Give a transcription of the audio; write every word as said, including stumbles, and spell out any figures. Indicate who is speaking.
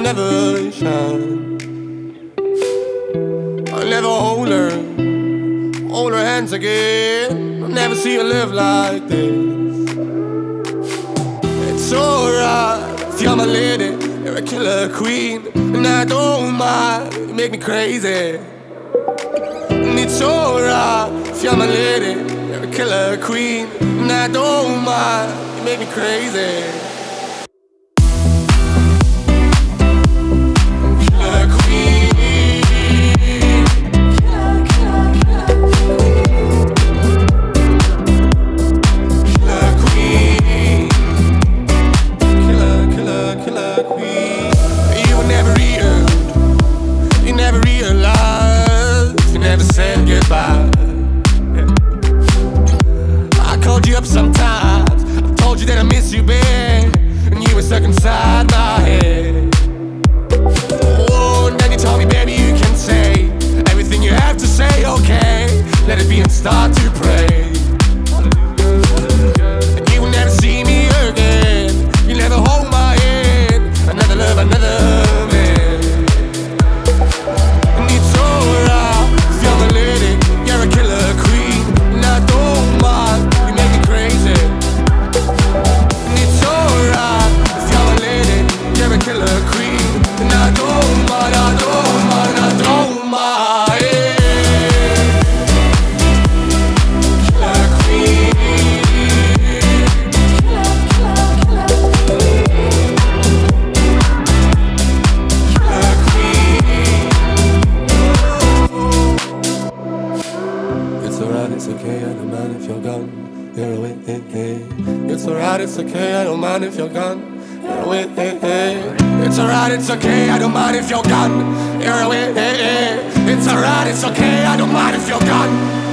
Speaker 1: never shine. I'll never hold her, hold her hands again. I'll never see her live like this. It's alright if you're my lady, you're a killer queen, and I don't mind, you make me crazy. And it's alright if you're my lady, you're a killer queen, and I don't mind, you make me crazy. Up sometimes, I told you that I miss you, babe, and you were stuck inside my head. Oh, and then you told me, baby, you can say everything you have to say, okay? Let it be and start to pray. And you will never see me again. You never hold my hand. Another love, another man. And it's alright if you're my lady, you're a killer queen, and I don't mind. Crazy. And it's alright if you're a lady, you're a killer queen, and I don't mind, I don't mind, I don't mind. Killer queen, killer queen. It's alright, it's okay, I don't mind if you're gone. You're away, hey, hey. It's alright, it's okay, I don't mind if you're gone. You're away, hey, hey. It's alright, it's okay, I don't mind if you're gone. You're away, hey, hey. It's alright, it's okay, I don't mind if you're gone.